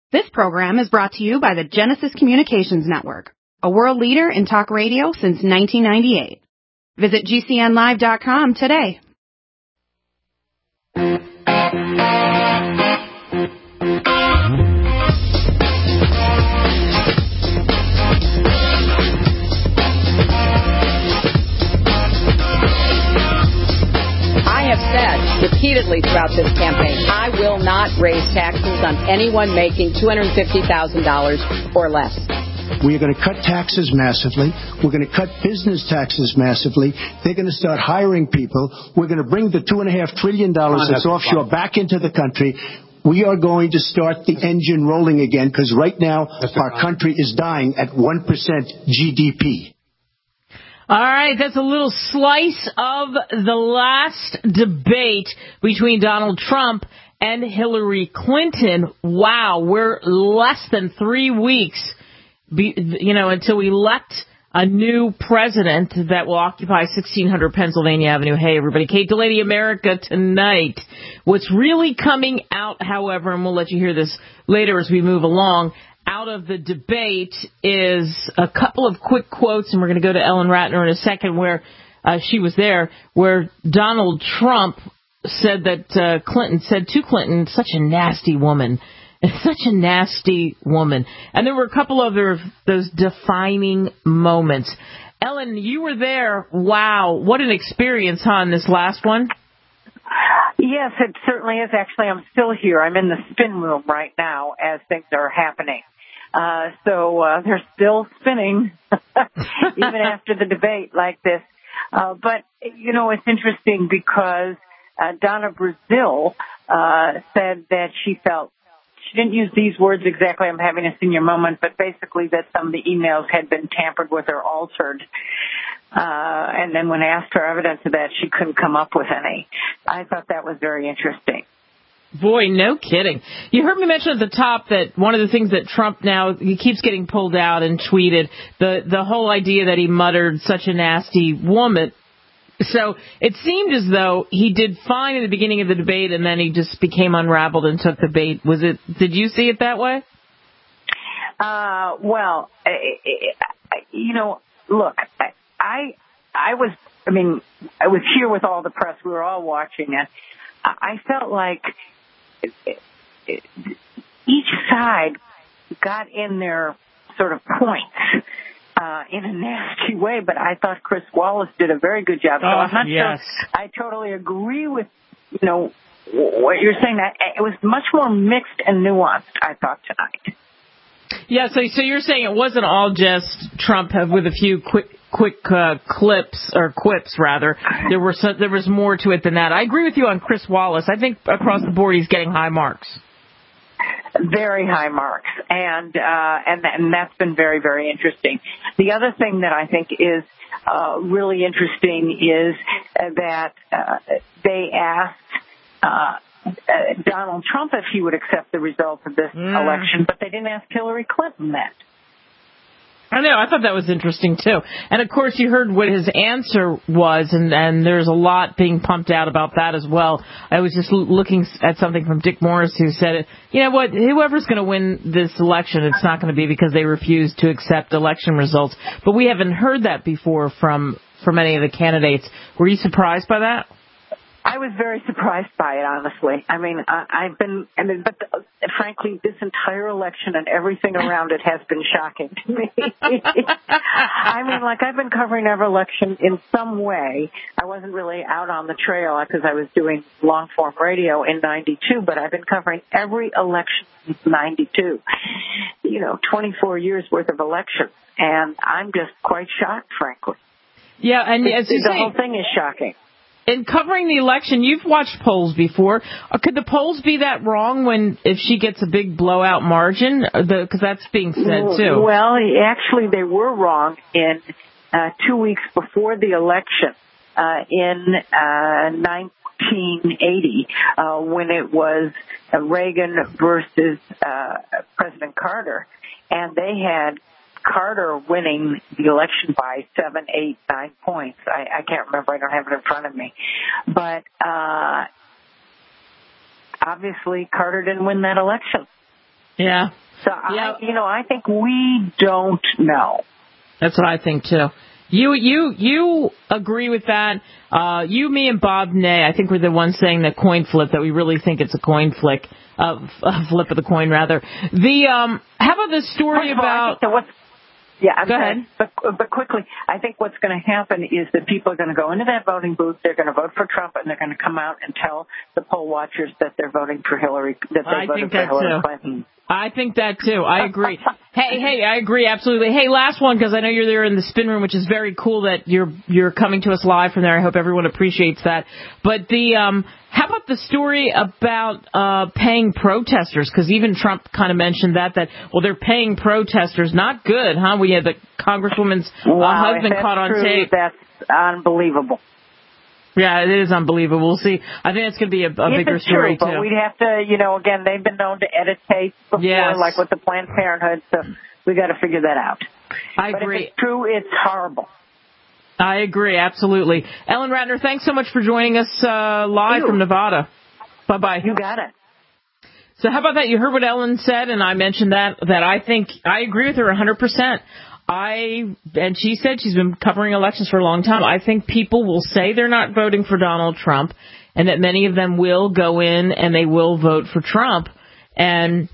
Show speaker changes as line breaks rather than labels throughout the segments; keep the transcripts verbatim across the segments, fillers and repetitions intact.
This program is brought to you by the Genesis Communications Network, a world leader in talk radio since nineteen ninety-eight. Visit G C N live dot com today.
I have said repeatedly throughout this campaign, I will not raise taxes on anyone making two hundred fifty thousand dollars or less.
We are going to cut taxes massively. We're going to cut business taxes massively. They're going to start hiring people. We're going to bring the two and a half trillion dollars that's offshore back into the country. We are going to start the engine rolling again because right now our country is dying at one percent G D P.
All right, that's a little slice of the last debate between Donald Trump and Hillary Clinton. Wow, we're less than three weeks, be, you know, until we elect a new president that will occupy sixteen hundred Pennsylvania Avenue. Hey, everybody, Kate Delaney, America Tonight. What's really coming out, however, and we'll let you hear this later as we move along, out of the debate is a couple of quick quotes, and we're going to go to Ellen Ratner in a second, where uh, she was there, where Donald Trump said that uh, Clinton said to Clinton, such a nasty woman, such a nasty woman. And there were a couple other those defining moments. Ellen, you were there. Wow, what an experience, huh, in this last one?
Yes, it certainly is. Actually, I'm still here. I'm in the spin room right now as things are happening. Uh, so uh, they're still spinning even after the debate like this. Uh, but, you know, it's interesting because uh, Donna Brazile uh, said that she felt, she didn't use these words exactly, I'm having a senior moment, but basically that some of the emails had been tampered with or altered. Uh, and then when asked for evidence of that, she couldn't come up with any. I thought that was very interesting.
Boy, no kidding. You heard me mention at the top that one of the things that Trump now, he keeps getting pulled out and tweeted, the, the whole idea that he muttered such a nasty woman. So it seemed as though he did fine in the beginning of the debate and then he just became unraveled and took the bait. Was it, did you see it that way?
Uh, well, you know, look, I, I was, I mean, I was here with all the press. We were all watching it. I felt like it, it, each side got in their sort of points uh, in a nasty way, but I thought Chris Wallace did a very good job. So
oh,
I'm not
yes.
sure I totally agree with, you know, what you're saying. That it was much more mixed and nuanced, I thought, tonight.
Yeah, so so you're saying it wasn't all just Trump with a few quick quick uh, clips or quips rather. There were some, there was more to it than that. I agree with you on Chris Wallace. I think across the board he's getting high marks.
Very high marks, and uh, and and that's been very very interesting. The other thing that I think is uh, really interesting is that uh, they asked Uh, Uh, Donald Trump if he would accept the results of this mm. election, but they didn't ask Hillary Clinton that.
I know. I thought that was interesting, too. And, of course, you heard what his answer was, and, and there's a lot being pumped out about that as well. I was just l- looking at something from Dick Morris who said, you know what, whoever's going to win this election, it's not going to be because they refuse to accept election results. But we haven't heard that before from, from any of the candidates. Were you surprised by that?
I was very surprised by it, honestly. I mean, I, I've been, I mean, but uh, frankly, this entire election and everything around it has been shocking to me. I mean, like, I've been covering every election in some way. I wasn't really out on the trail because I was doing long-form radio in ninety-two, but I've been covering every election since ninety-two. You know, twenty-four years worth of elections, and I'm just quite shocked, frankly.
Yeah, and as you
the
say,
whole thing is shocking.
In covering the election, you've watched polls before. Could the polls be that wrong when if she gets a big blowout margin? Because that's being said, too.
Well, actually, they were wrong in uh, two weeks before the election uh, in uh, nineteen eighty uh, when it was uh, Reagan versus uh, President Carter. And they had Carter winning the election by seven, eight, nine points. I, I can't remember. I don't have it in front of me. But uh, obviously, Carter didn't win that election.
Yeah.
So,
yeah.
I, you know, I think we don't know.
That's what I think, too. You you you agree with that? Uh, you, me, and Bob Ney, I think we're the ones saying the coin flip, that we really think it's a coin flick, uh, a flip of the coin, rather. The um, how about the story
all,
about...
I think that what's, yeah, I'm
Go
sorry,
ahead.
But, but quickly, I think what's going to happen is that people are going to go into that voting booth, they're going to vote for Trump, and they're going to come out and tell the poll watchers that they're voting for Hillary, that they
I
voted
think
for
that
Hillary
too.
Clinton.
I think that, too. I agree. hey, hey, I agree, absolutely. Hey, last one, because I know you're there in the spin room, which is very cool that you're you're coming to us live from there. I hope everyone appreciates that. But the um, how about the story about uh, paying protesters? Because even Trump kind of mentioned that, that, well, they're paying protesters. Not good, huh? We had the Congresswoman's uh,
wow,
husband caught on
true,
tape.
That's unbelievable.
Yeah, it is unbelievable. We'll see. I think it's going to be a, a bigger
it's
story,
true,
too.
But we'd have to, you know, again, they've been known to edit tapes before,
yes.
like with the Planned Parenthood, so we got to figure that out.
I
but
agree.
If it's true, it's horrible.
I agree, absolutely. Ellen Ratner, thanks so much for joining us uh, live
you.
from Nevada. Bye-bye.
You got it.
So how about that? You heard what Ellen said, and I mentioned that, that I think I agree with her one hundred percent. I, and she said she's been covering elections for a long time. I think people will say they're not voting for Donald Trump, and that many of them will go in and they will vote for Trump. And,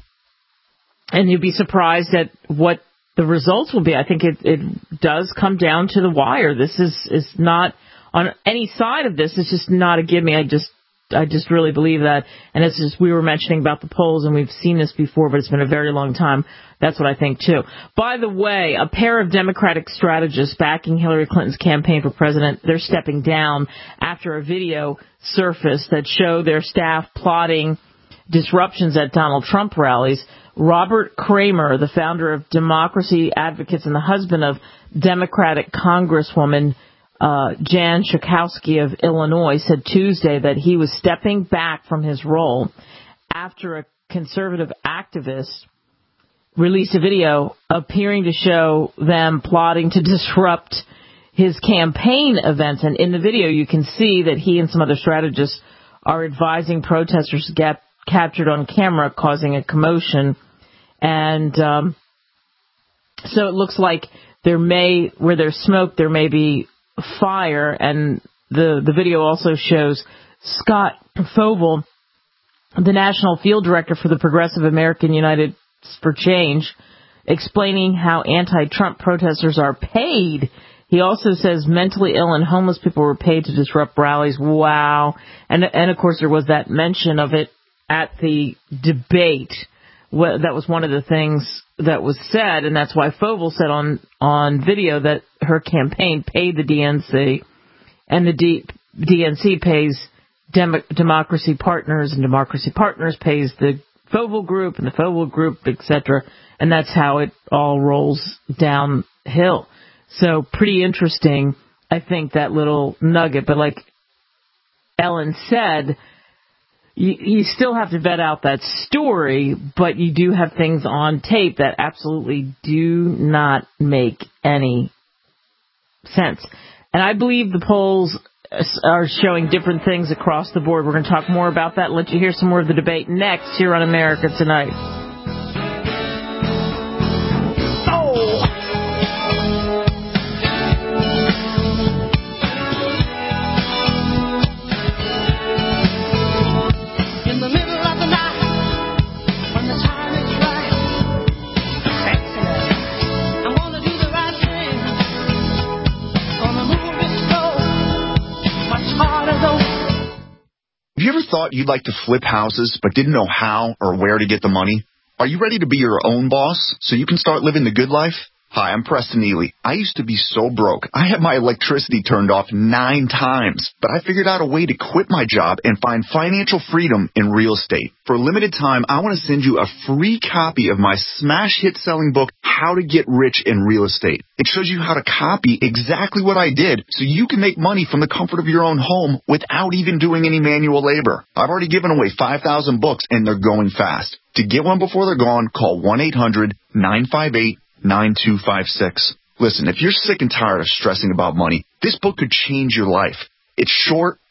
and you'd be surprised at what the results will be. I think it, it does come down to the wire. This is, is not on any side of this. It's just not a gimme. I just, I just really believe that. And it's just, we were mentioning about the polls, and we've seen this before, but it's been a very long time. That's what I think, too. By the way, a pair of Democratic strategists backing Hillary Clinton's campaign for president, they're stepping down after a video surfaced that showed their staff plotting disruptions at Donald Trump rallies. Robert Kramer, the founder of Democracy Advocates and the husband of Democratic Congresswoman Uh, Jan Schakowsky of Illinois, said Tuesday that he was stepping back from his role after a conservative activist released a video appearing to show them plotting to disrupt his campaign events. And in the video, you can see that he and some other strategists are advising protesters to get captured on camera, causing a commotion. And um, so it looks like there may, where there's smoke, there may be fire. And the the video also shows Scott Fovel, the national field director for the Progressive American United for Change, explaining how anti-Trump protesters are paid. He also says mentally ill and homeless people were paid to disrupt rallies. Wow. And and of course there was that mention of it at the debate. That was one of the things that was said, and that's why Fovel said on, on video that her campaign paid the D N C, and the D, DNC pays Demo, Democracy Partners, and Democracy Partners pays the Fovel Group, and the Fovel Group, et cetera, and that's how it all rolls downhill. So pretty interesting, I think, that little nugget. But like Ellen said, You, you still have to vet out that story, but you do have things on tape that absolutely do not make any sense. And I believe the polls are showing different things across the board. We're going to talk more about that and let you hear some more of the debate next here on America Tonight.
Have you ever thought you'd like to flip houses but didn't know how or where to get the money? Are you ready to be your own boss so you can start living the good life? Hi, I'm Preston Neely. I used to be so broke. I had my electricity turned off nine times, but I figured out a way to quit my job and find financial freedom in real estate. For a limited time, I want to send you a free copy of my smash hit selling book, How to Get Rich in Real Estate. It shows you how to copy exactly what I did so you can make money from the comfort of your own home without even doing any manual labor. I've already given away five thousand books and they're going fast. To get one before they're gone, call one eight hundred nine five eight nine two five six. Listen, if you're sick and tired of stressing about money, this book could change your life. It's short,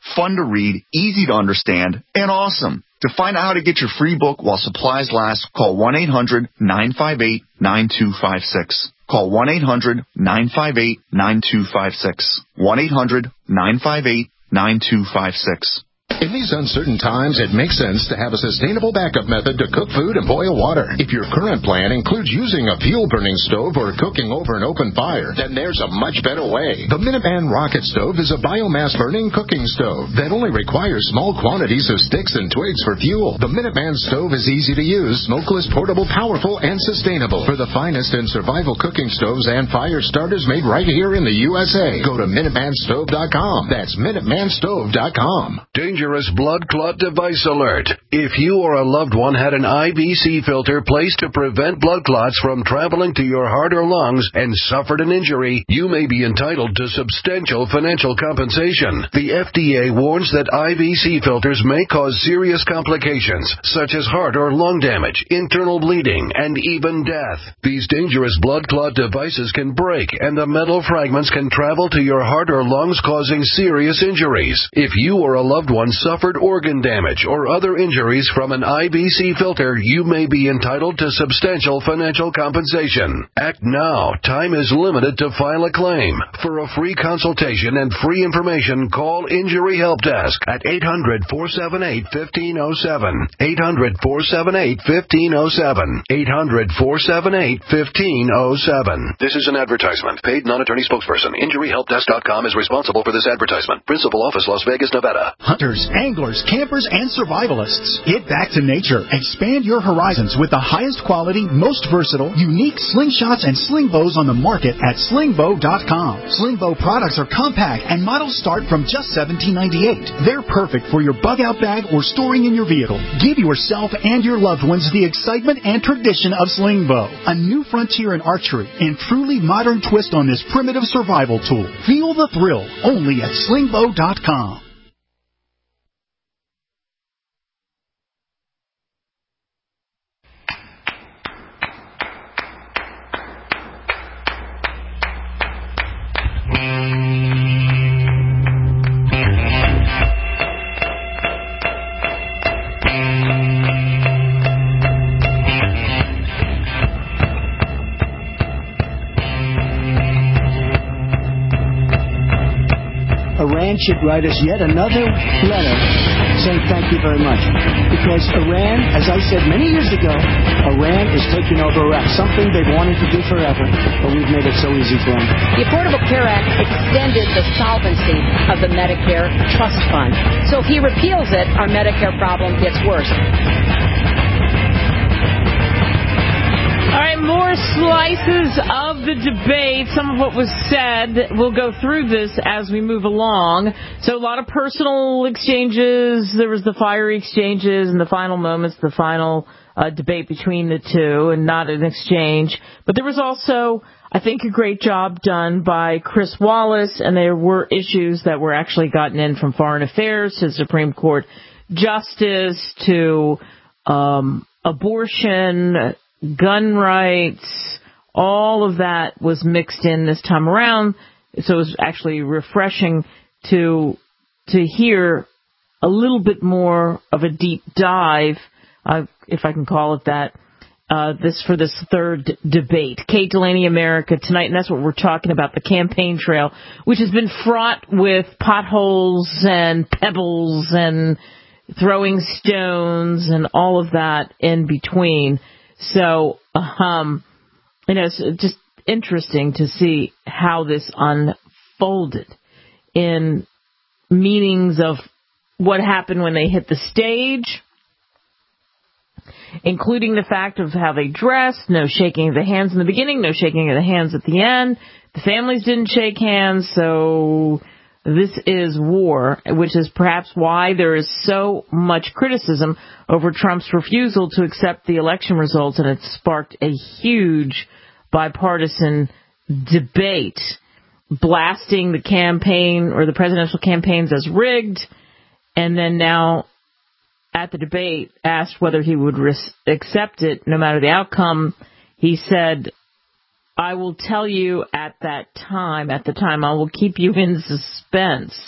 fun to read, easy to understand, and awesome. To find out how to get your free book while supplies last, call one eight hundred nine five eight nine two five six. Call one eight hundred nine five eight nine two five six. one eight hundred nine five eight nine two five six.
In these uncertain times, it makes sense to have a sustainable backup method to cook food and boil water. If your current plan includes using a fuel-burning stove or cooking over an open fire, then there's a much better way. The Minuteman Rocket Stove is a biomass-burning cooking stove that only requires small quantities of sticks and twigs for fuel. The Minuteman Stove is easy to use, smokeless, portable, powerful, and sustainable. For the finest in survival cooking stoves and fire starters made right here in the U S A, go to Minuteman Stove dot com. That's Minuteman Stove dot com.
Dangerous blood clot device alert. If you or a loved one had an I V C filter placed to prevent blood clots from traveling to your heart or lungs and suffered an injury, you may be entitled to substantial financial compensation. The F D A warns that I V C filters may cause serious complications, such as heart or lung damage, internal bleeding, and even death. These dangerous blood clot devices can break, and the metal fragments can travel to your heart or lungs, causing serious injuries. If you or a loved one suffered organ damage or other injuries from an I V C filter, you may be entitled to substantial financial compensation. Act now. Time is limited to file a claim. For a free consultation and free information, call Injury Help Desk at eight hundred four seven eight one five zero seven. eight hundred four seven eight one five zero seven. eight hundred four seven eight one five zero seven. This is an advertisement. Paid non-attorney spokesperson. Injury Help Desk dot com is responsible for this advertisement. Principal office, Las Vegas, Nevada.
Hunters, anglers, campers, and survivalists. Get back to nature. Expand your horizons with the highest quality, most versatile, unique slingshots and sling bows on the market at sling bow dot com. Sling bow products are compact and models start from just seventeen ninety-eight. They're perfect for your bug out bag or storing in your vehicle. Give yourself and your loved ones the excitement and tradition of sling bow. A new frontier in archery and truly modern twist on this primitive survival tool. Feel the thrill only at sling bow dot com.
Iran should write us yet another letter saying thank you very much. Because Iran, as I said many years ago, Iran is taking over Iraq, something they've wanted to do forever, but we've made it so easy for them.
The Affordable Care Act extended the solvency of the Medicare Trust Fund. So if he repeals it, our Medicare problem gets worse.
All right, more slices of the debate. Some of what was said. We'll go through this as we move along. So a lot of personal exchanges. There was the fiery exchanges in the final moments, the final uh, debate between the two, and not an exchange. But there was also, I think, a great job done by Chris Wallace, and there were issues that were actually gotten in from Foreign Affairs to Supreme Court Justice to um, abortion, gun rights, all of that was mixed in this time around. So it was actually refreshing to to hear a little bit more of a deep dive, uh, if I can call it that, uh, this for this third d- debate. Kate Delaney, America Tonight, and that's what we're talking about, the campaign trail, which has been fraught with potholes and pebbles and throwing stones and all of that in between. So, um, you know, it's just interesting to see how this unfolded in meanings of what happened when they hit the stage, including the fact of how they dressed, no shaking of the hands in the beginning, no shaking of the hands at the end. The families didn't shake hands, so this is war, which is perhaps why there is so much criticism over Trump's refusal to accept the election results, and it sparked a huge bipartisan debate, blasting the campaign or the presidential campaigns as rigged, and then now at the debate asked whether he would res- accept it no matter the outcome. He said, I will tell you at that time, at the time, I will keep you in suspense.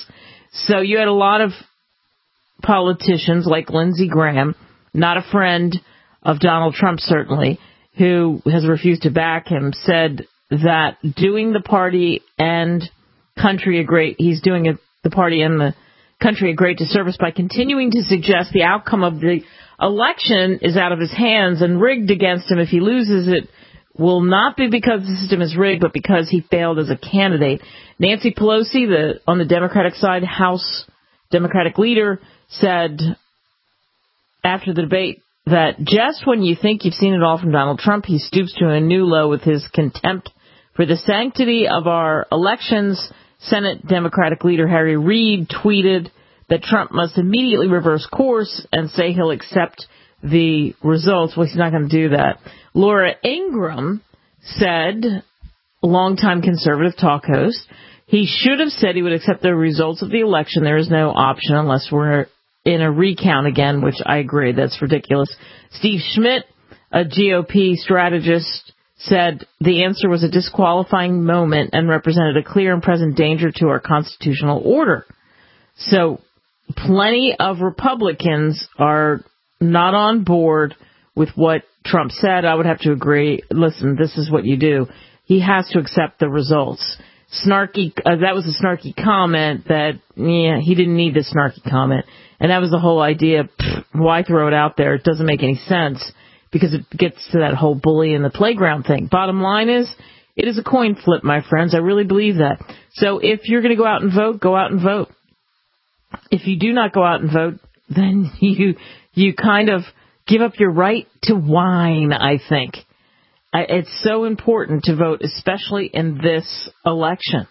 So you had a lot of politicians like Lindsey Graham, not a friend of Donald Trump certainly, who has refused to back him, said that doing the party and country a great, he's doing a, the party and the country a great disservice by continuing to suggest the outcome of the election is out of his hands and rigged against him. If he loses, it will not be because the system is rigged, but because he failed as a candidate. Nancy Pelosi, the on the Democratic side, House Democratic leader, said after the debate that just when you think you've seen it all from Donald Trump, he stoops to a new low with his contempt for the sanctity of our elections. Senate Democratic leader Harry Reid tweeted that Trump must immediately reverse course and say he'll accept the results. Well, he's not going to do that. Laura Ingraham said, longtime conservative talk host, he should have said he would accept the results of the election. There is no option unless we're in a recount again, which I agree. That's ridiculous. Steve Schmidt, a G O P strategist, said the answer was a disqualifying moment and represented a clear and present danger to our constitutional order. So plenty of Republicans are not on board with what Trump said. I would have to agree. Listen, this is what you do. He has to accept the results. Snarky, uh, that was a snarky comment that, yeah, he didn't need this snarky comment. And that was the whole idea. Pfft, why throw it out there? It doesn't make any sense because it gets to that whole bully in the playground thing. Bottom line is, it is a coin flip, my friends. I really believe that. So if you're going to go out and vote, go out and vote. If you do not go out and vote, then you you kind of give up your right to whine, I think. It's so important to vote, especially in this election.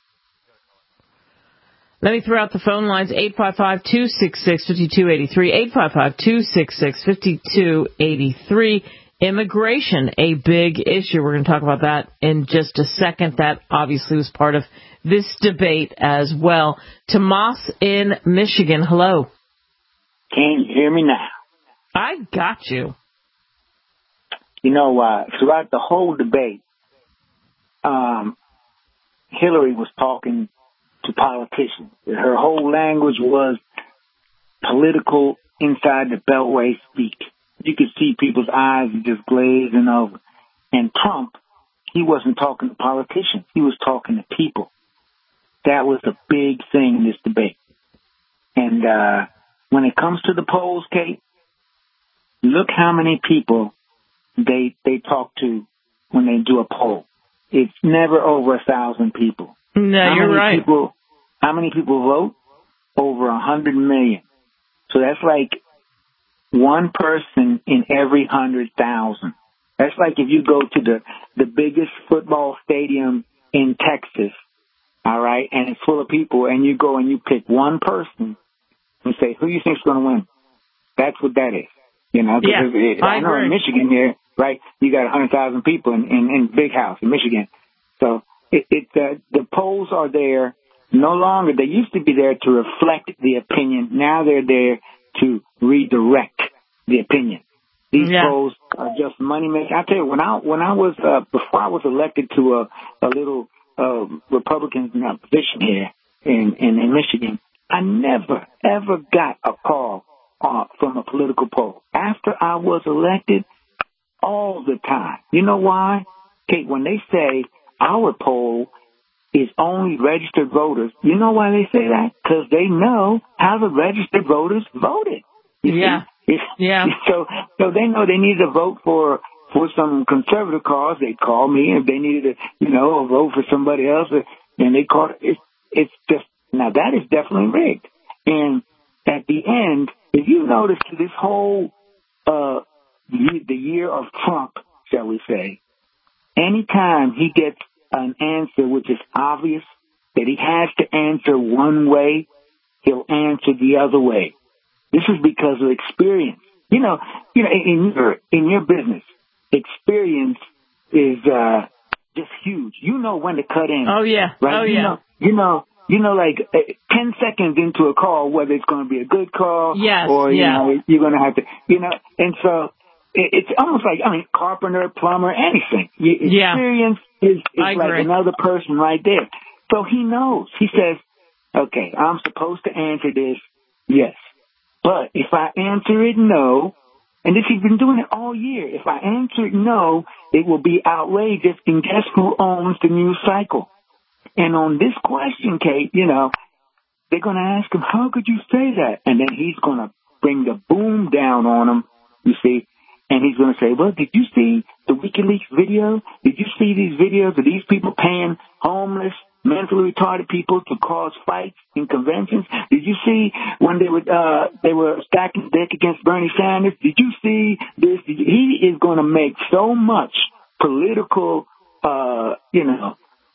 Let me throw out the phone lines, eight five five, two six six, five two eight three, eight five five, two six six, five two eight three. Immigration, a big issue. We're going to talk about that in just a second. That obviously was part of this debate as well. Tomas in Michigan, hello.
Can you hear me now?
I got you.
You know, uh, throughout the whole debate, um, Hillary was talking to politicians. Her whole language was political inside the Beltway speak. You could see people's eyes just glazing over. And Trump, he wasn't talking to politicians. He was talking to people. That was a big thing in this debate. And uh, when it comes to the polls, Kate, look how many people they they talk to when they do a poll. It's never over a thousand people.
No,
how
you're
many
right.
People, how many people vote? Over a hundred million. So that's like one person in every hundred thousand. That's like if you go to the, the biggest football stadium in Texas, all right, and it's full of people, and you go and you pick one person and say, who you think's going to win? That's what that is. You know,
yeah,
it,
I,
I know
agree.
in Michigan here, right, you got one hundred thousand people in, in, in Big House in Michigan. So it, it uh, the polls are there no longer. They used to be there to reflect the opinion. Now they're there to redirect the opinion. These
yeah.
polls are just money making. I tell you, when I when I was uh, before I was elected to a, a little uh, Republican position here in, in in Michigan, I never ever got a call uh, from a political poll. After I was elected, all the time. You know why, Kate? When they say our poll is only registered voters, you know why they say that? Because they know how the registered voters voted. You
yeah.
See?
Yeah.
So, so they know they needed to vote for, for some conservative cause. They'd call me. If they needed to, you know, vote for somebody else, and they called it. It's just, now that is definitely rigged. And at the end, if you notice this whole, uh, the year of Trump, shall we say, anytime he gets an answer which is obvious that he has to answer one way, he'll answer the other way. This is because of experience. You know, you know, in your in your business, experience is uh, just huge. You know when to cut in.
Oh yeah.
Right?
Oh
you
yeah.
Know, you know, you know, like uh, ten seconds into a call, whether it's going to be a good call
yes,
or you
yeah.
know you're going to have to, you know, and so it, it's almost like I mean, carpenter, plumber, anything. You,
yeah.
Experience is, is
I
like
agree.
another person right there. So he knows. He says, okay, I'm supposed to answer this, yes. But if I answer it no, and this he's been doing it all year, if I answer it no, it will be outrageous, and guess who owns the news cycle? And on this question, Kate, you know, they're going to ask him, how could you say that? And then he's going to bring the boom down on him, you see, and he's going to say, well, did you see the WikiLeaks video? Did you see these videos of these people paying homeless, mentally retarded people to cause fights in conventions? Did you see when they were uh, they were stacking deck against Bernie Sanders? Did you see this? Did you? He is going to make so much political, uh, you know,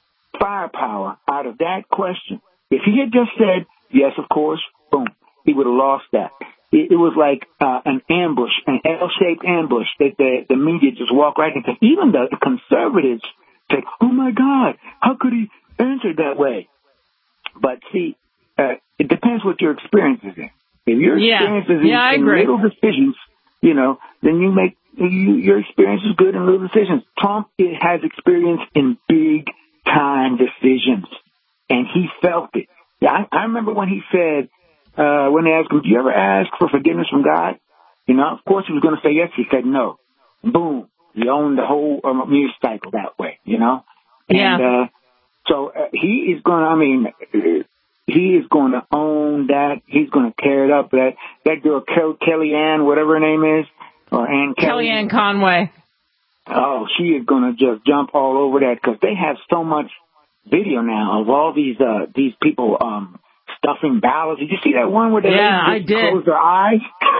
firepower out of that question. If he had just said, yes, of course, boom, he would have lost that. It, it was like uh, an ambush, an L-shaped ambush that the, the media just walked right into. Even the conservatives said, oh, my God, how could he answer that way? But, see, uh, it depends what your experience is in. If your
yeah.
experience is in,
yeah, I
in
agree.
little decisions, you know, then you make you, your experience is good in little decisions. Trump it has experience in big-time decisions, and he felt it. Yeah, I, I remember when he said, uh, when they asked him, do you ever ask for forgiveness from God? You know, of course he was going to say yes. He said no. Boom. He owned the whole um, news cycle that way, you know?
Yeah.
And uh, so uh, he is going to, I mean, uh, he is going to own that. He's going to tear it up. That that girl, Kel- Kellyanne, whatever her name is, or Ann Kelly.
Kellyanne Conway.
Oh, she is going to just jump all over that because they have so much video now of all these uh, these people um, stuffing ballots. Did you see that one where they
yeah, I did.
closed her eyes?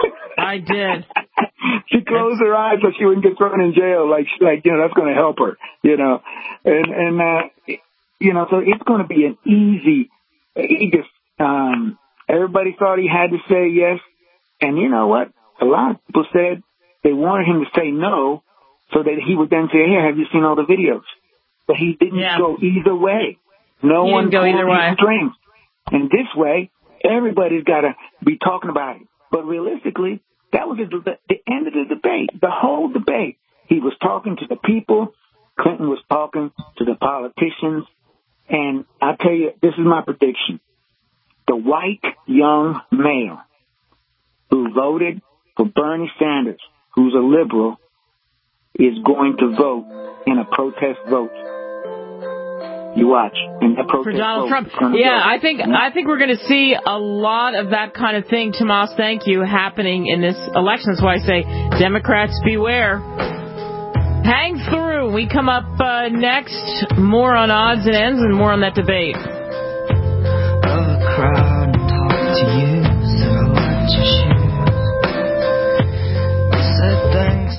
I did.
She closed her eyes so she wouldn't get thrown in jail. Like, like you know, that's going to help her. You know, and and uh, you know, so it's going to be an easy. He just um, everybody thought he had to say yes, and you know what? A lot of people said they wanted him to say no, so that he would then say, "Hey, have you seen all the videos?" But he didn't
yeah.
go either way. No
he
one
didn't go either way.
Strings. And this way, everybody's got to be talking about it. But realistically, that was the, the end of the debate, the whole debate. He was talking to the people. Clinton was talking to the politicians. And I'll tell you, this is my prediction. The white young male who voted for Bernie Sanders, who's a liberal, is going to vote in a protest vote. You watch. And that protest
for Donald
vote
Trump. Yeah,
vote.
I think I think we're going to see a lot of that kind of thing, Tomas, thank you, happening in this election. That's why I say, Democrats, beware. Hang through. We come up uh, next. More on odds and ends and more on that debate.
Crowd and talk to you, so what you shoot. Said thanks.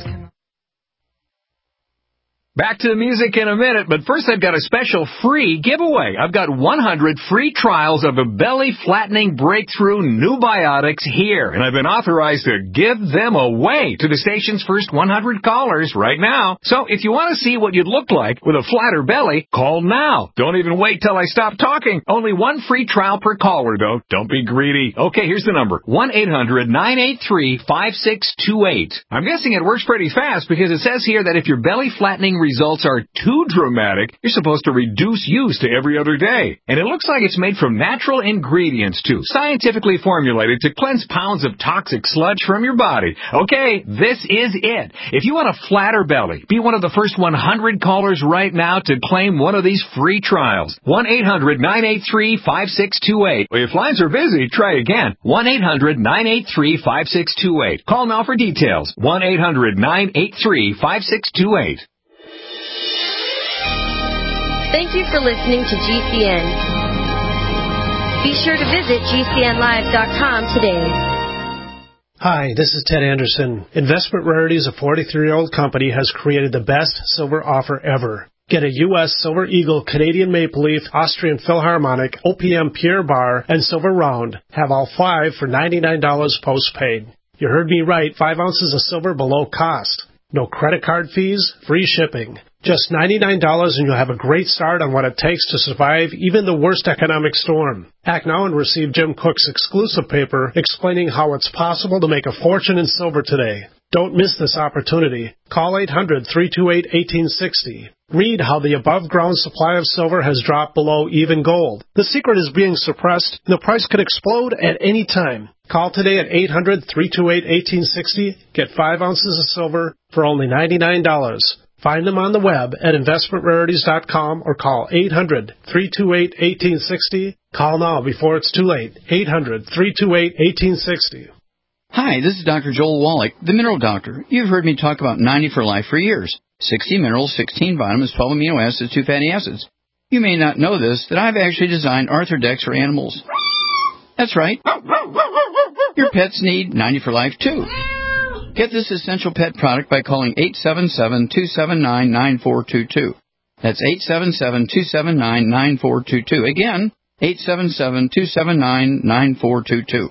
Back to the music in a minute, but first I've got a special free giveaway. I've got one hundred free trials of a belly-flattening breakthrough new biotics here, and I've been authorized to give them away to the station's first one hundred callers right now. So if you want to see what you'd look like with a flatter belly, call now. Don't even wait till I stop talking. Only one free trial per caller, though. Don't be greedy. Okay, here's the number. one eight hundred nine eight three five six two eight. I'm guessing it works pretty fast because it says here that if your belly-flattening results are too dramatic, you're supposed to reduce use to every other day. And it looks like it's made from natural ingredients, too, scientifically formulated to cleanse pounds of toxic sludge from your body. Okay, this is it. If you want a flatter belly, be one of the first one hundred callers right now to claim one of these free trials. one eight hundred nine eight three five six two eight. If lines are busy, try again. one eight hundred nine eight three five six two eight. Call now for details. one eight hundred nine eight three five six two eight.
Thank you for listening to G C N. Be sure to visit G C N live dot com today.
Hi, this is Ted Anderson. Investment Rarities, a forty-three-year-old company, has created the best silver offer ever. Get a U S Silver Eagle, Canadian Maple Leaf, Austrian Philharmonic, O P M Pierre Bar, and Silver Round. Have all five for ninety-nine dollars postpaid. You heard me right, five ounces of silver below cost. No credit card fees, free shipping. Just ninety-nine dollars and you'll have a great start on what it takes to survive even the worst economic storm. Act now and receive Jim Cook's exclusive paper explaining how it's possible to make a fortune in silver today. Don't miss this opportunity. Call eight hundred, three two eight, one eight six zero. Read how the above-ground supply of silver has dropped below even gold. The secret is being suppressed, and the price could explode at any time. Call today at eight hundred, three two eight, one eight six zero. Get five ounces of silver for only ninety-nine dollars. Find them on the web at investment rarities dot com or call eight hundred, three two eight, one eight six zero. Call now before it's too late. eight hundred, three two eight, one eight six zero.
Hi, this is Doctor Joel Wallach, the Mineral Doctor. You've heard me talk about ninety for Life for years. sixty minerals, sixteen vitamins, twelve amino acids, two fatty acids. You may not know this, that I've actually designed Arthrodex for animals. That's right. Your pets need ninety for Life, too. Get this essential pet product by calling eight seven seven, two seven nine, nine four two two. That's eight seven seven, two seven nine, nine four two two. Again, eight seven seven, two seven nine, nine four two two.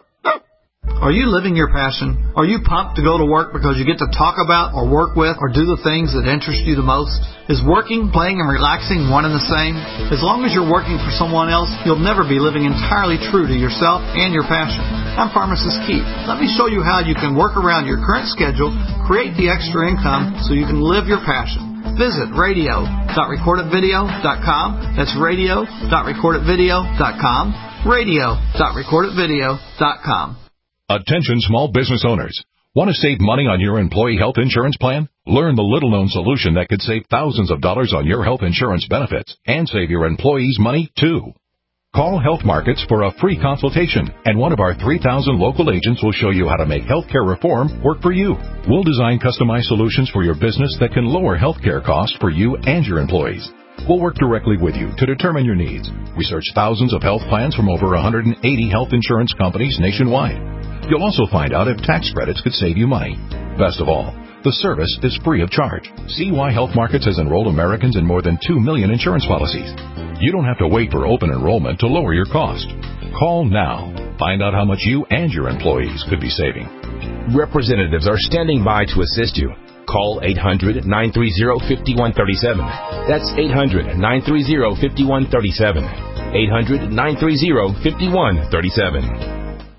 Are you living your passion? Are you pumped to go to work because you get to talk about or work with or do the things that interest you the most? Is working, playing, and relaxing one and the same? As long as you're working for someone else, you'll never be living entirely true to yourself and your passion. I'm Pharmacist Keith. Let me show you how you can work around your current schedule, create the extra income so you can live your passion. Visit radio dot record it video dot com. That's radio dot record it video dot com. radio dot record it video dot com.
Attention small business owners. Want to save money on your employee health insurance plan? Learn the little-known solution that could save thousands of dollars on your health insurance benefits and save your employees money, too. Call Health Markets for a free consultation, and one of our three thousand local agents will show you how to make healthcare reform work for you. We'll design customized solutions for your business that can lower healthcare costs for you and your employees. We'll work directly with you to determine your needs. Research thousands of health plans from over one hundred eighty health insurance companies nationwide. You'll also find out if tax credits could save you money. Best of all, the service is free of charge. See why Health Markets has enrolled Americans in more than two million insurance policies. You don't have to wait for open enrollment to lower your cost. Call now. Find out how much you and your employees could be saving.
Representatives are standing by to assist you. Call eight hundred, nine three zero, five one three seven. That's eight hundred, nine three zero, five one three seven. eight hundred, nine three zero, five one three seven.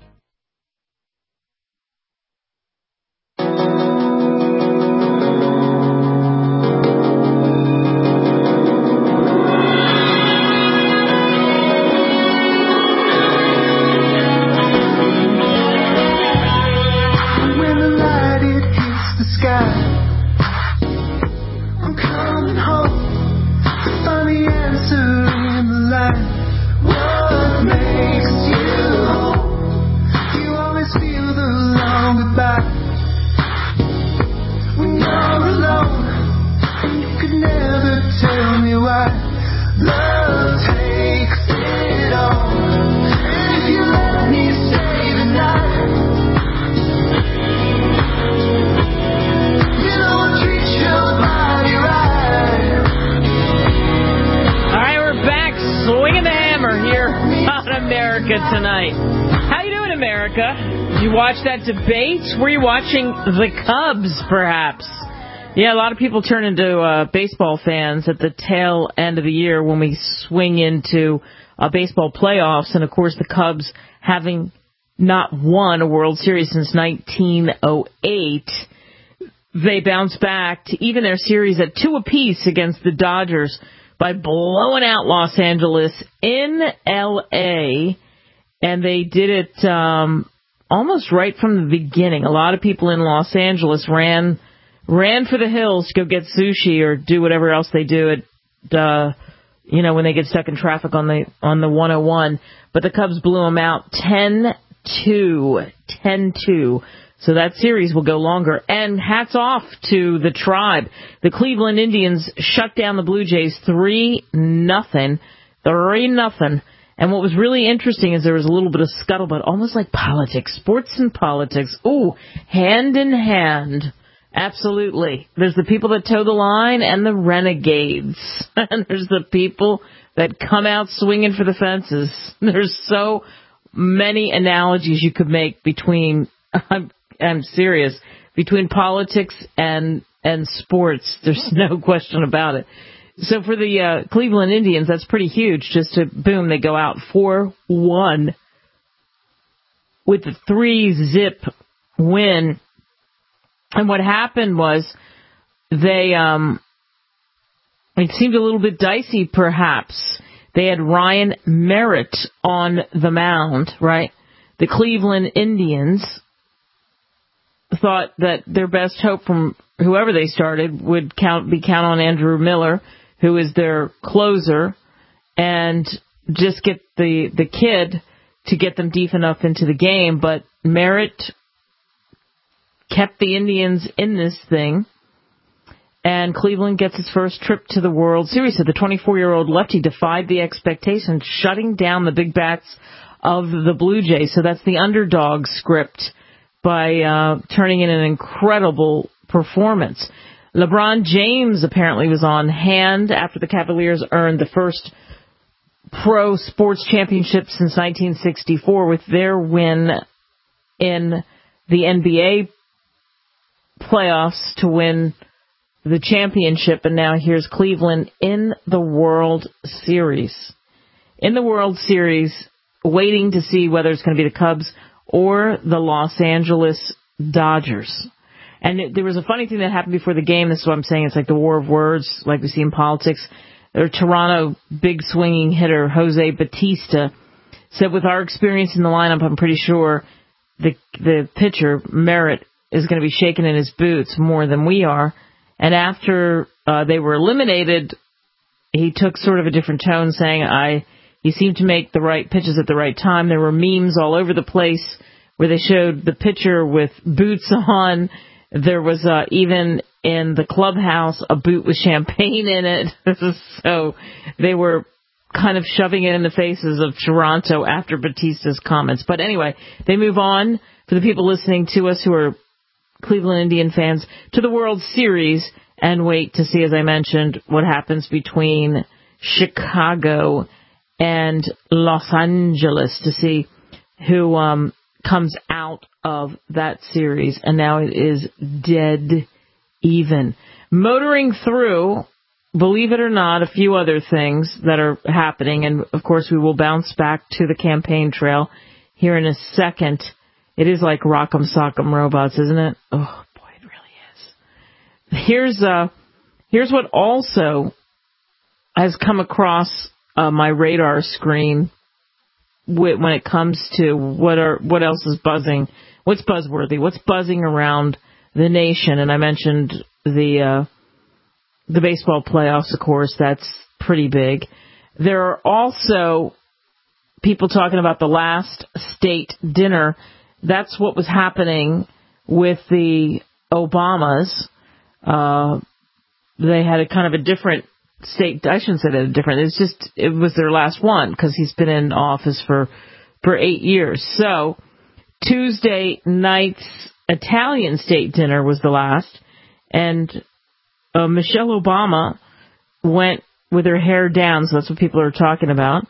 Debate? Were you watching the Cubs, perhaps? Yeah, a lot of people turn into uh, baseball fans at the tail end of the year when we swing into uh, baseball playoffs. And, of course, the Cubs, having not won a World Series since nineteen oh eight, they bounced back to even their series at two apiece against the Dodgers by blowing out Los Angeles in L A, and they did it um, almost right from the beginning. A lot of people in Los Angeles ran ran for the hills to go get sushi or do whatever else they do at, uh, you know, when they get stuck in traffic on the on the one oh one. But the Cubs blew them out ten two. ten two. So that series will go longer. And hats off to the Tribe. The Cleveland Indians shut down the Blue Jays three nothing. three nothing. And what was really interesting is there was a little bit of scuttlebutt, almost like politics, sports and politics. Ooh, hand in hand. Absolutely. There's the people that toe the line and the renegades. And there's the people that come out swinging for the fences. There's so many analogies you could make between, I'm, I'm serious, between politics and and sports. There's no question about it. So for the uh, Cleveland Indians, that's pretty huge. Just to, boom, they go out four one with a three-zip win. And what happened was they, um, it seemed a little bit dicey, perhaps. They had Ryan Merritt on the mound, right? The Cleveland Indians thought that their best hope from whoever they started would count be count on Andrew Miller, who is their closer, and just get the the kid to get them deep enough into the game. But Merritt kept the Indians in this thing, and Cleveland gets its first trip to the World Series. So the twenty-four-year-old lefty defied the expectations, shutting down the big bats of the Blue Jays. So that's the underdog script by uh, turning in an incredible performance. LeBron James apparently was on hand after the Cavaliers earned the first pro sports championship since nineteen sixty-four with their win in the N B A playoffs to win the championship. And now here's Cleveland in the World Series. In the World Series, waiting to see whether it's going to be the Cubs or the Los Angeles Dodgers. And it, there was a funny thing that happened before the game. This is what I'm saying. It's like the war of words, like we see in politics. Their Toronto big swinging hitter, Jose Bautista, said, with our experience in the lineup, I'm pretty sure the the pitcher, Merritt, is going to be shaking in his boots more than we are. And after uh, they were eliminated, he took sort of a different tone, saying, I he seemed to make the right pitches at the right time. There were memes all over the place where they showed the pitcher with boots on. There was uh, even in the clubhouse a boot with champagne in it. So they were kind of shoving it in the faces of Toronto after Bautista's comments. But anyway, they move on, for the people listening to us who are Cleveland Indian fans, to the World Series and wait to see, as I mentioned, what happens between Chicago and Los Angeles to see who um, comes out of that series. And now it is dead even. Motoring through, believe it or not, a few other things that are happening. And, of course, we will bounce back to the campaign trail here in a second. It is like Rock'em Sock'em Robots, isn't it? Oh, boy, it really is. Here's, uh, here's what also has come across uh, my radar screen when it comes to what are what else is buzzing, what's buzzworthy, what's buzzing around the nation. And I mentioned the uh, the baseball playoffs, of course. That's pretty big. There are also people talking about the last state dinner. That's what was happening with the Obamas. Uh, they had a kind of a different state. I shouldn't say that a different. It's just it was their last one because he's been in office for for eight years. So Tuesday night's Italian state dinner was the last, and uh, Michelle Obama went with her hair down. So that's what people are talking about.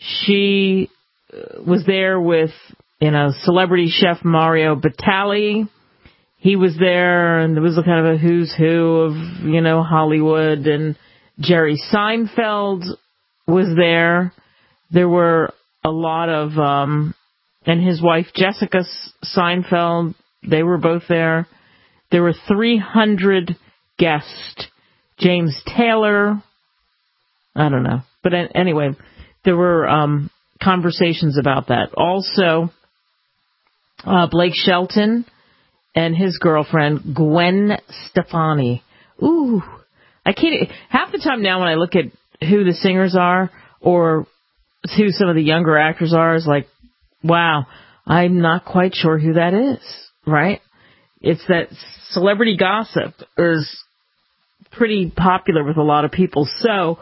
She was there with, you know, celebrity chef Mario Batali. He was there, and there was a kind of a who's who of, you know, Hollywood, and Jerry Seinfeld was there. There were a lot of, um, and his wife Jessica Seinfeld, they were both there. There were three hundred guests. James Taylor, I don't know. But anyway, there were um, conversations about that. Also, uh, Blake Shelton and his girlfriend, Gwen Stefani. Ooh, I can't. Half the time now when I look at who the singers are or who some of the younger actors are, is like, wow, I'm not quite sure who that is, right? It's that celebrity gossip is pretty popular with a lot of people. So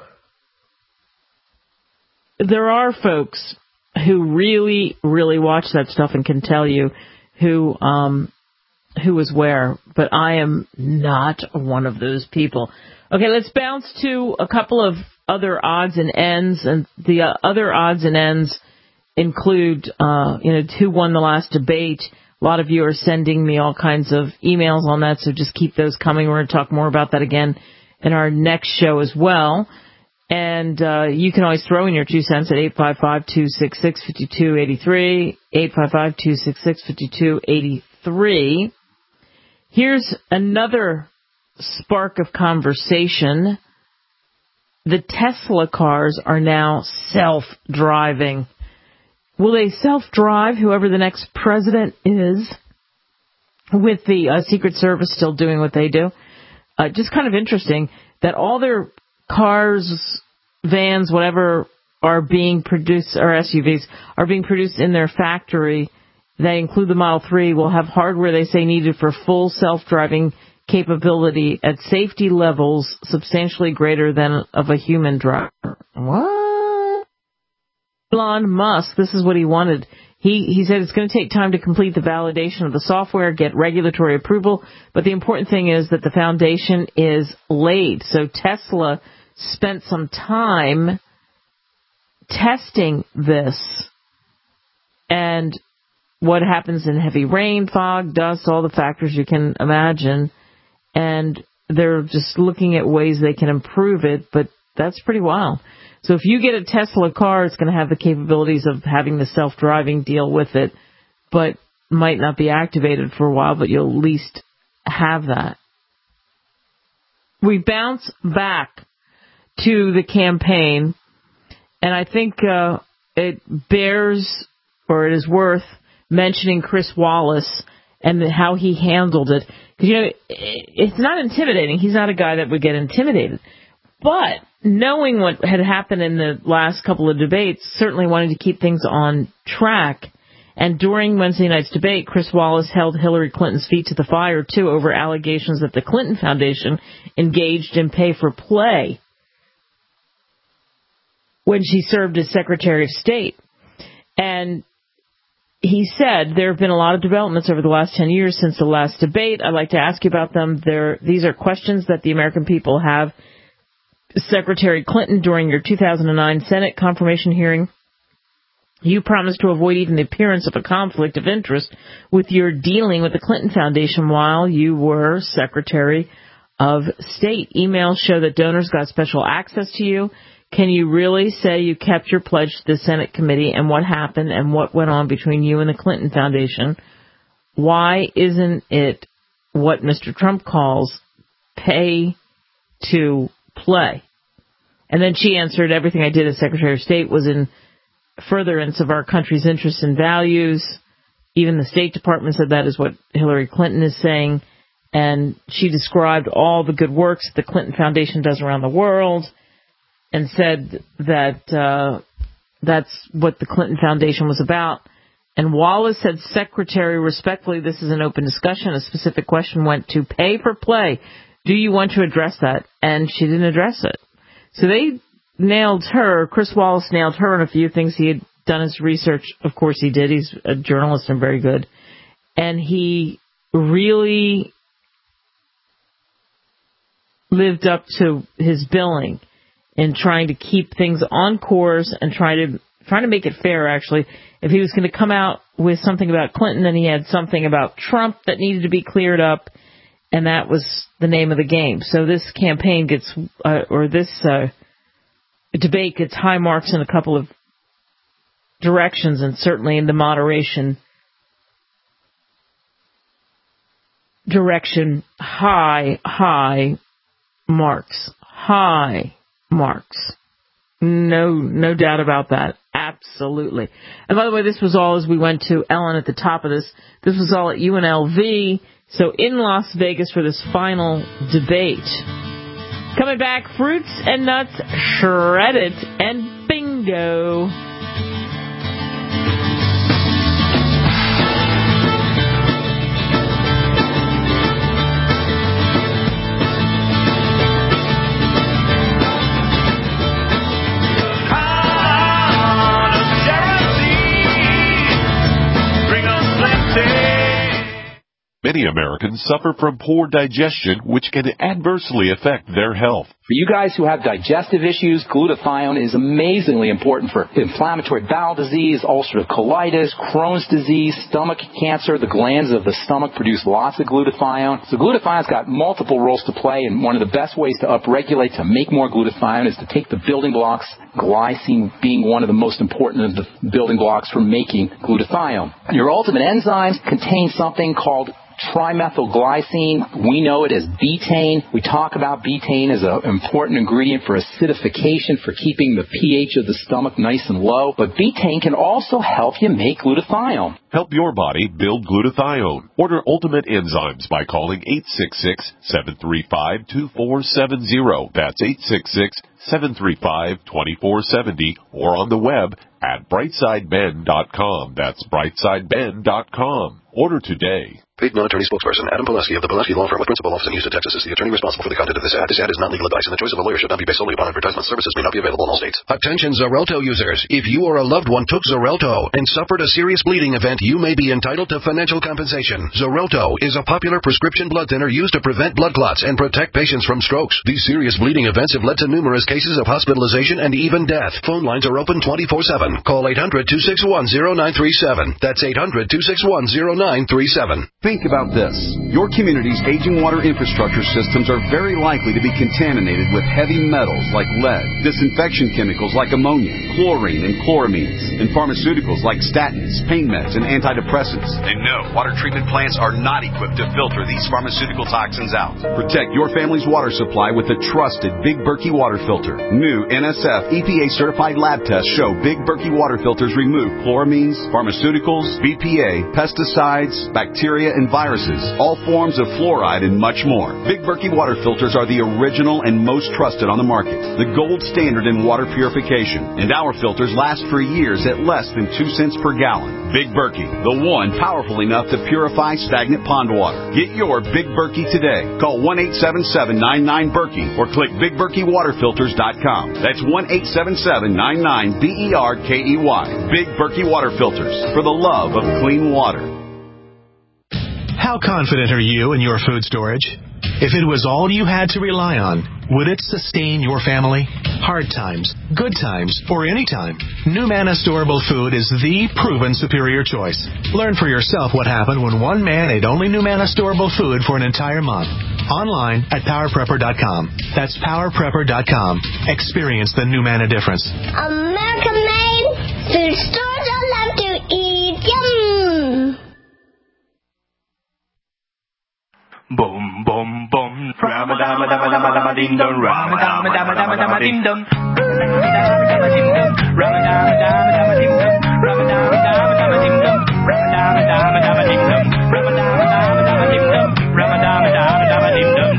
there are folks who really, really watch that stuff and can tell you who um, who was where. But I am not one of those people. Okay, let's bounce to a couple of other odds and ends. And the uh, other odds and ends include, uh, you know, who won the last debate. A lot of you are sending me all kinds of emails on that, so just keep those coming. We're going to talk more about that again in our next show as well. And uh, you can always throw in your two cents at eight five five, two six six, five two eight three, eight five five, two six six, five two eight three. Here's another spark of conversation. The Tesla cars are now self-driving. Will they self-drive, whoever the next president is, with the uh, Secret Service still doing what they do? Uh, just kind of interesting that all their cars, vans, whatever, are being produced, or S U Vs, are being produced in their factory. They include the Model three, will have hardware they say needed for full self-driving capability at safety levels substantially greater than of a human driver. What? Elon Musk, this is what he wanted. He he said it's going to take time to complete the validation of the software, get regulatory approval, but the important thing is that the foundation is laid. So Tesla spent some time testing this, and what happens in heavy rain, fog, dust, all the factors you can imagine, and they're just looking at ways they can improve it, but that's pretty wild. So if you get a Tesla car, it's going to have the capabilities of having the self-driving deal with it, but might not be activated for a while, but you'll at least have that. We bounce back to the campaign, and I think uh, it bears, or it is worth mentioning Chris Wallace and the, how he handled it. Because, you know, it's not intimidating. He's not a guy that would get intimidated. But knowing what had happened in the last couple of debates, certainly wanting to keep things on track. And during Wednesday night's debate, Chris Wallace held Hillary Clinton's feet to the fire, too, over allegations that the Clinton Foundation engaged in pay-for-play when she served as Secretary of State. And he said there have been a lot of developments over the last ten years since the last debate. I'd like to ask you about them. There, these are questions that the American people have. Secretary Clinton, during your two thousand nine Senate confirmation hearing, you promised to avoid even the appearance of a conflict of interest with your dealing with the Clinton Foundation while you were Secretary of State. Emails show that donors got special access to you. Can you really say you kept your pledge to the Senate committee, and what happened and what went on between you and the Clinton Foundation? Why isn't it what Mister Trump calls pay to play? And then she answered, everything I did as Secretary of State was in furtherance of our country's interests and values. Even the State Department said that is what Hillary Clinton is saying. And she described all the good works the Clinton Foundation does around the world, and said that uh, that's what the Clinton Foundation was about. And Wallace said, Secretary, respectfully, this is an open discussion. A specific question went to pay for play. Do you want to address that? And she didn't address it. So they nailed her. Chris Wallace nailed her on a few things. He had done his research. Of course he did. He's a journalist and very good. And he really lived up to his billing in trying to keep things on course and try to trying to make it fair, actually. If he was going to come out with something about Clinton, then he had something about Trump that needed to be cleared up, and that was the name of the game. So this campaign gets, uh, or this uh, debate gets high marks in a couple of directions, and certainly in the moderation direction, high, high marks. High marks. No, no doubt about that. Absolutely. And by the way, this was all as we went to Ellen at the top of this. This was all at U N L V. So in Las Vegas for this final debate. Coming back, fruits and nuts, shred it, and bingo.
Many Americans suffer from poor digestion, which can adversely affect their health.
For you guys who have digestive issues, glutathione is amazingly important for inflammatory bowel disease, ulcerative colitis, Crohn's disease, stomach cancer. The glands of the stomach produce lots of glutathione. So glutathione's got multiple roles to play, and one of the best ways to upregulate to make more glutathione is to take the building blocks, glycine being one of the most important of the building blocks for making glutathione. Your ultimate enzymes contain something called trimethylglycine. We know it as betaine. We talk about betaine as an important ingredient for acidification, for keeping the pH of the stomach nice and low. But betaine can also help you make glutathione.
Help your body build glutathione. Order Ultimate Enzymes by calling eight six six, seven three five, two four seven zero. That's eight six six, seven three five, two four seven zero, or on the web at brightside ben dot com. That's brightside ben dot com. Order today.
Paid non-attorney spokesperson Adam Pileski of the Pileski Law Firm with principal office in Houston, Texas is the attorney responsible for the content of this ad. This ad is not legal advice, and the choice of a lawyer should not be based solely upon advertisement. Services may not be available in all states. Attention Xarelto users. If you or a loved one took Xarelto and suffered a serious bleeding event, you may be entitled to financial compensation. Xarelto is a popular prescription blood thinner used to prevent blood clots and protect patients from strokes. These serious bleeding events have led to numerous cases of hospitalization and even death. Phone lines are open twenty-four seven. Call eight hundred, two six one, zero nine three seven. That's eight hundred, two six one, zero nine three seven.
Think about this. Your community's aging water infrastructure systems are very likely to be contaminated with heavy metals like lead, disinfection chemicals like ammonia, chlorine and chloramines, and pharmaceuticals like statins, pain meds, and antidepressants.
And no, water treatment plants are not equipped to filter these pharmaceutical toxins out.
Protect your family's water supply with the trusted Big Berkey water filter. New N S F E P A certified lab tests show Big Berkey water filters remove chloramines, pharmaceuticals, B P A, pesticides, bacteria, and viruses, all forms of fluoride, and much more. Big Berkey water filters are the original and most trusted on the market, the gold standard in water purification, and our filters last for years at less than two cents per gallon. Big Berkey, the one powerful enough to purify stagnant pond water. Get your Big Berkey today. Call one eight seven seven, nine nine, Berkey or click big berkey water filters dot com. That's one eight seven seven, nine nine, B E R K E Y. Big Berkey water filters, for the love of clean water.
How confident are you in your food storage? If it was all you had to rely on, would it sustain your family? Hard times, good times, or any time, NuManna Storable Food is the proven superior choice. Learn for yourself what happened when one man ate only NuManna Storable Food for an entire month. Online at power prepper dot com. That's power prepper dot com. Experience the NuManna difference.
American made food stores I love to eat. Yum!
Boom, boom, boom. Rama dama dama dama dama ding dong. Rama dama dama dama dama ding dong. Rama dama dama dama ding dong. Rama dama dama dama ding dong. Rama dama dama dama ding dong. Rama dama dama dama ding dong. Rama dama dama dama ding dong.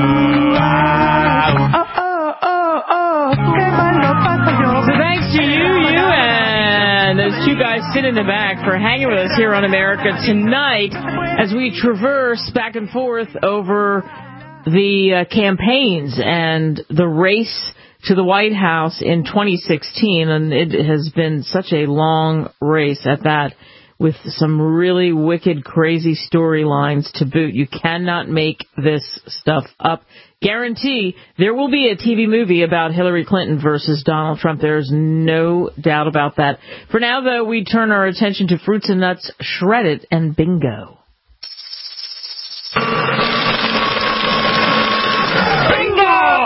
Oh oh oh oh. So thanks to you, you and those two guys sitting in the back for hanging with us here on America Tonight as we traverse back and forth over the uh, campaigns and the race to the White House in twenty sixteen. And it has been such a long race at that, with some really wicked, crazy storylines to boot. You cannot make this stuff up. Guarantee there will be a T V movie about Hillary Clinton versus Donald Trump. There's no doubt about that. For now, though, we turn our attention to Fruits and Nuts, Shredded, and Bingo. Bingo!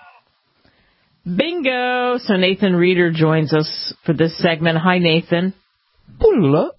Bingo! So Nathan Reeder joins us for this segment. Hi, Nathan. Hello.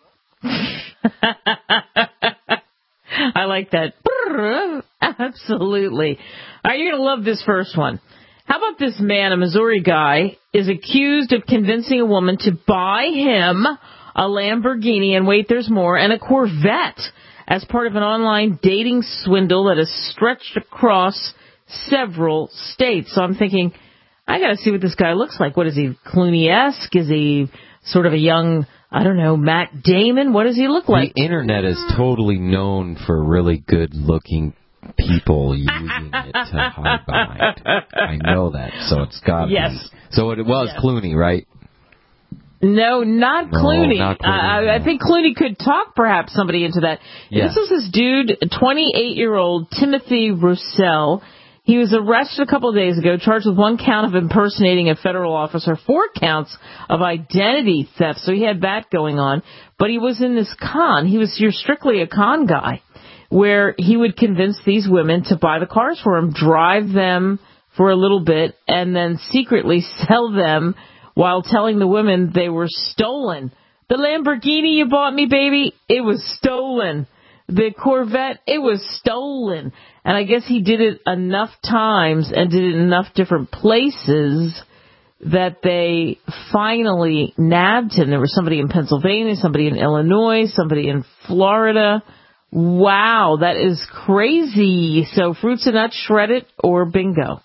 I like that. Absolutely. All right, you're going to love this first one. How about this man, a Missouri guy, is accused of convincing a woman to buy him a Lamborghini, and wait, there's more, and a Corvette as part of an online dating swindle that has stretched across several states. So I'm thinking, I got to see what this guy looks like. What is he, Clooney-esque? Is he sort of a young, I don't know, Matt Damon? What does he look like?
The Internet is totally known for really good-looking people using it to hide behind. I know that, so it's got to
yes.
be. So it was
yes.
Clooney, right?
No, not
No,
Clooney.
not Clooney,
uh, I think Clooney could talk perhaps somebody into that.
Yeah.
This is this dude, twenty-eight-year-old Timothy Roussel. He was arrested a couple of days ago, charged with one count of impersonating a federal officer, four counts of identity theft. So he had that going on. But he was in this con. He was you're strictly a con guy, where he would convince these women to buy the cars for him, drive them for a little bit, and then secretly sell them while telling the women they were stolen. The Lamborghini you bought me, baby, it was stolen. The Corvette, it was stolen. And I guess he did it enough times and did it in enough different places that they finally nabbed him. There was somebody in Pennsylvania, somebody in Illinois, somebody in Florida. Wow, that is crazy. So fruits and nuts, shred it, or bingo?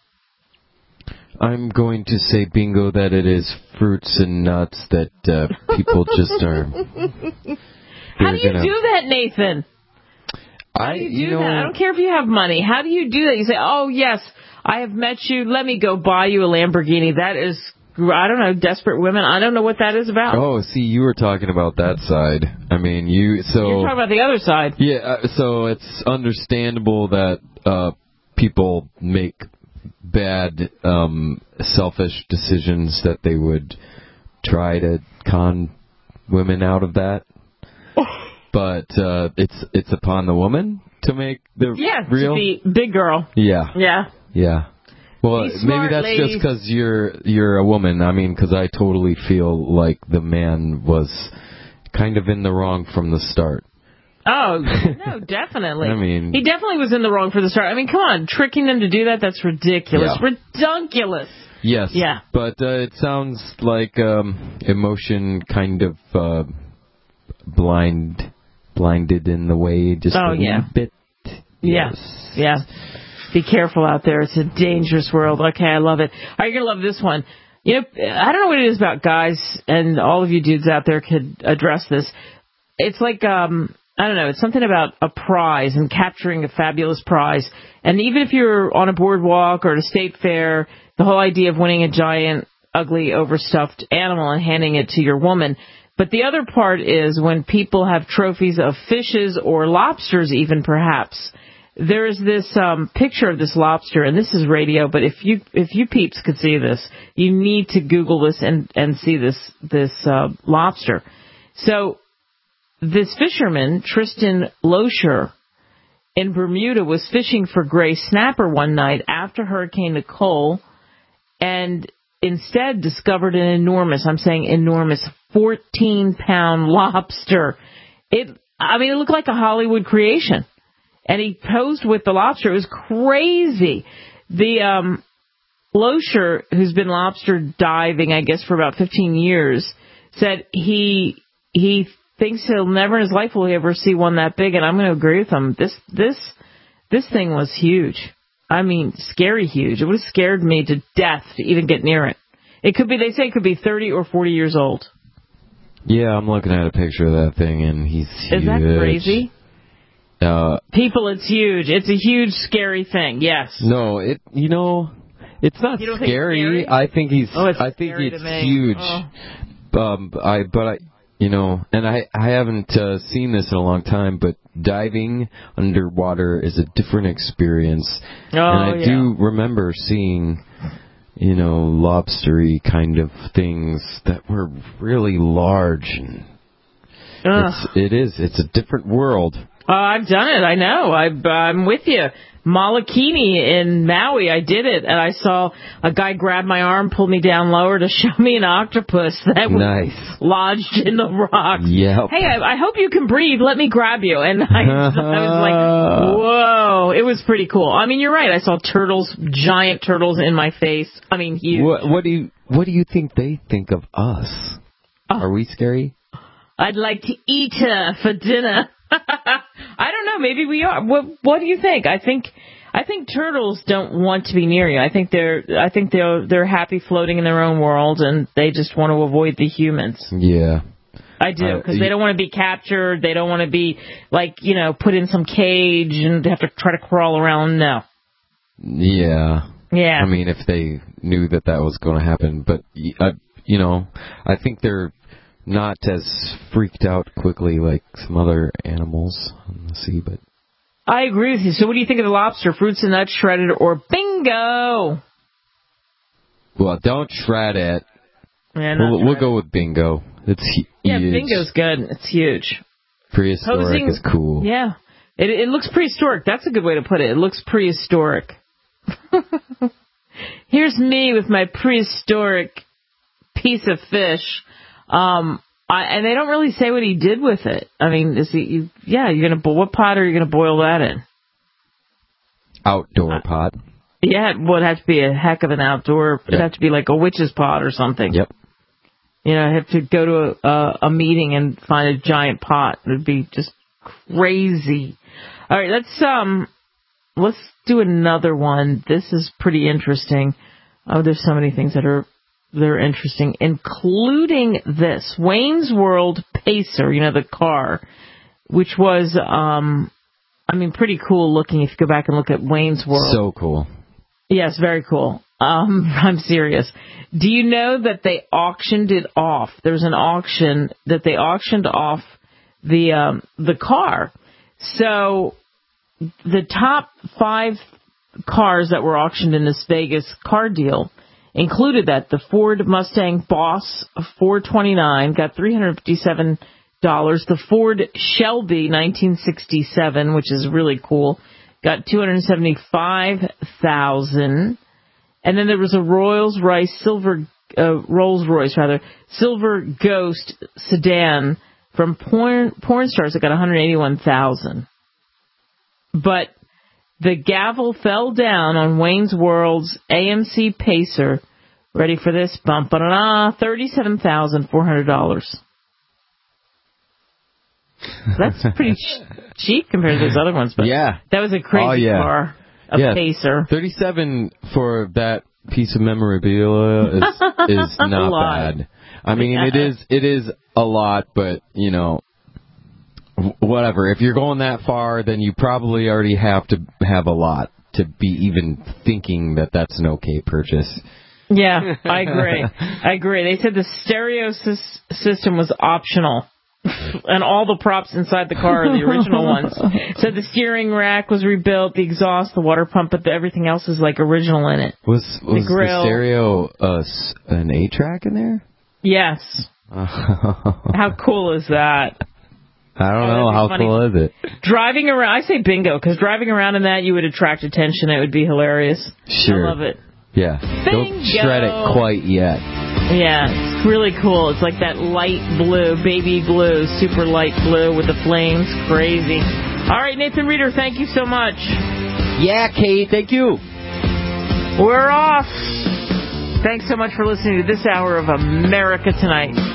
I'm going to say bingo that it is fruits and nuts that uh, people just are...
How do you
gonna...
do that, Nathan? How do you do
you know,
that? I don't care if you have money. How do you do that? You say, oh, yes, I have met you. Let me go buy you a Lamborghini. That is, I don't know, desperate women. I don't know what that is about.
Oh, see, you were talking about that side. I mean, you... so
You're talking about the other side.
Yeah, uh, so it's understandable that uh, people make bad, um, selfish decisions that they would try to con women out of that. But uh, it's it's upon the woman to make the
yeah,
real...
to be big girl.
Yeah.
Yeah.
Yeah. Well,
Be smart,
maybe that's
ladies.
just because you're, you're a woman. I mean, because I totally feel like the man was kind of in the wrong from the start.
Oh, no, definitely.
I mean...
He definitely was in the wrong for the start. I mean, come on, tricking them to do that, that's ridiculous.
Yeah.
Redunculous.
Yes.
Yeah.
But uh, it sounds like um, emotion kind of uh, blind... blinded in the way just
oh,
a
yeah.
little bit.
Yes. Yeah. Be careful out there. It's a dangerous world. Okay, I love it. Are you going to love this one? You know, I don't know what it is about guys, and all of you dudes out there could address this. It's like, um, I don't know, it's something about a prize and capturing a fabulous prize. And even if you're on a boardwalk or at a state fair, the whole idea of winning a giant, ugly, overstuffed animal and handing it to your woman. But the other part is when people have trophies of fishes or lobsters even, perhaps. There is this um, picture of this lobster, and this is radio, but if you if you peeps could see this, you need to Google this and, and see this, this uh, lobster. So this fisherman, Tristan Loescher, in Bermuda, was fishing for gray snapper one night after Hurricane Nicole, and instead discovered an enormous, I'm saying enormous, fourteen-pound lobster. It, I mean, it looked like a Hollywood creation. And he posed with the lobster. It was crazy. The um, Loescher, who's been lobster diving, I guess, for about fifteen years, said he he thinks he'll never in his life will he ever see one that big. And I'm going to agree with him. This this this thing was huge. I mean, scary huge. It would have scared me to death to even get near it. It could be, they say it could be thirty or forty years old.
Yeah, I'm looking at a picture of that thing, and he's huge.
Is that crazy?
Uh,
People, it's huge. It's a huge, scary thing. Yes.
No, it. You know, it's not
You don't
scary.
think it's scary?
I think he's.
Oh, it's
I think
scary
it's
to me.
huge.
Oh.
Um, I but I, you know, and I I haven't uh, seen this in a long time, but diving underwater is a different experience.
Oh,
and I
yeah.
do remember seeing, you know, lobstery kind of things that were really large. And it's, it is. It's a different world.
Oh, I've done it. I know. I, I'm with you. Molokini in Maui, I did it, and I saw a guy grab my arm, pull me down lower to show me an octopus that was
nice.
lodged in the rock.
Yep.
Hey, I, I hope you can breathe. Let me grab you. And I, I was like, whoa. It was pretty cool. I mean, you're right. I saw turtles, giant turtles in my face. I mean, huge.
What, what do you What do you think they think of us?
Oh.
Are we scary?
I'd like to eat her for dinner. I don't know. Maybe we are. What, what do you think? I think I think turtles don't want to be near you. I think they're I think they're they're happy floating in their own world, and they just want to avoid the humans.
Yeah.
I do, because they don't want to be captured. They don't want to be, like, you know, put in some cage and have to try to crawl around. No.
Yeah.
Yeah.
I mean, if they knew that that was going to happen, but uh, you know, I think they're not as freaked out quickly like some other animals on the sea, but...
I agree with you. So what do you think of the lobster? Fruits and nuts, shredded, or bingo?
Well, don't shred it.
Yeah,
we'll, we'll go with bingo. It's huge.
Yeah, bingo's good. It's huge.
Prehistoric Posing, is cool.
Yeah. It, it looks prehistoric. That's a good way to put it. It looks prehistoric. Here's me with my prehistoric piece of fish. Um, I, and they don't really say what he did with it. I mean, is he? You, yeah, you're gonna what pot are you gonna boil that in?
Outdoor uh, pot.
Yeah, it would have to be a heck of an outdoor. It'd yep. have to be like a witch's pot or something.
Yep.
You know, I have to go to a, a, a meeting and find a giant pot. It would be just crazy. All right, let's um, let's do another one. This is pretty interesting. Oh, there's so many things that are they're interesting, including this Wayne's World Pacer. You know, the car, which was um, I mean, pretty cool looking. If you go back and look at Wayne's World,
so cool.
Yes, very cool. Um, I'm serious. Do you know that they auctioned it off? There's an auction that they auctioned off the um, the car. So the top five cars that were auctioned in this Vegas car deal included that the Ford Mustang Boss four twenty-nine got three hundred fifty-seven dollars. The Ford Shelby nineteen sixty-seven, which is really cool, got two hundred seventy-five thousand dollars. And then there was a Rolls Royce Silver, uh, Rolls Royce rather, Silver Ghost sedan from Porn, porn Stars that got one hundred eighty-one thousand dollars. But the gavel fell down on Wayne's World's A M C Pacer. Ready for this? Bum, ba-da-da, thirty-seven thousand four hundred dollars. That's pretty ch- cheap compared to those other ones. But
yeah.
That was a crazy
oh, yeah.
car. A
yeah.
Pacer.
thirty-seven for that piece of memorabilia is is not bad. I mean, yeah. it is it is a lot, but you know, whatever. If you're going that far, then you probably already have to have a lot to be even thinking that that's an okay purchase.
Yeah, I agree. I agree. They said the stereo sy- system was optional. And all the props inside the car are the original ones. So the steering rack was rebuilt, the exhaust, the water pump, but the, everything else is like original in it.
Was was
the, grill.
the stereo uh, an eight track in there?
Yes. How cool is that?
I don't
oh,
know. How
funny.
cool is it?
Driving around, I say bingo, because driving around in that, you would attract attention. It would be hilarious.
Sure.
I love it.
Yeah.
Bingo.
Don't shred it quite yet.
Yeah, it's really cool. It's like that light blue, baby blue, super light blue with the flames. Crazy. All right, Nathan Reeder, thank you so much.
Yeah, Kate, thank you.
We're off. Thanks so much for listening to this hour of America Tonight.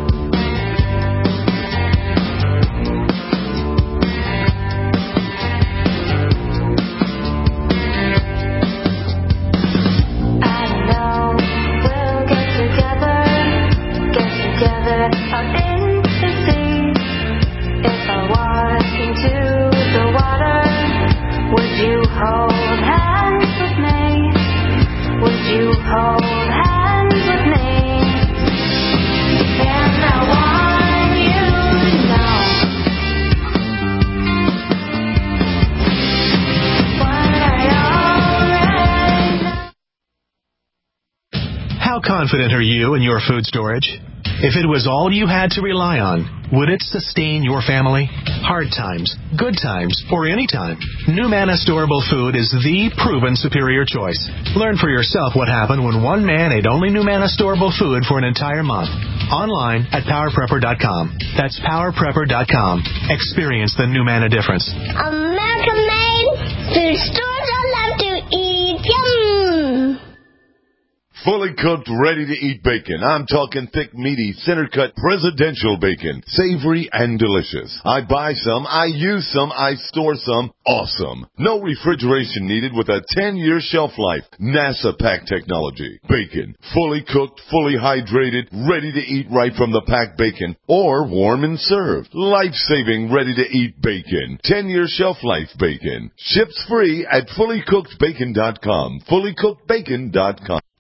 How confident are you in your food storage? If it was all you had to rely on, would it sustain your family? Hard times, good times, or any time, NuManna Storable Food is the proven superior choice. Learn for yourself what happened when one man ate only NuManna Storable Food for an entire month. Online at power prepper dot com. That's power prepper dot com. Experience the NuManna difference.
American made food stores I love to eat. Yum!
Fully cooked, ready-to-eat bacon. I'm talking thick, meaty, center-cut presidential bacon. Savory and delicious. I buy some, I use some, I store some. Awesome. No refrigeration needed with a ten-year shelf life. NASA pack technology. Bacon. Fully cooked, fully hydrated, ready to eat right from the packed bacon. Or warm and served. Life-saving, ready-to-eat bacon. ten-year shelf life bacon. Ships free at fully cooked bacon dot com. fully cooked bacon dot com.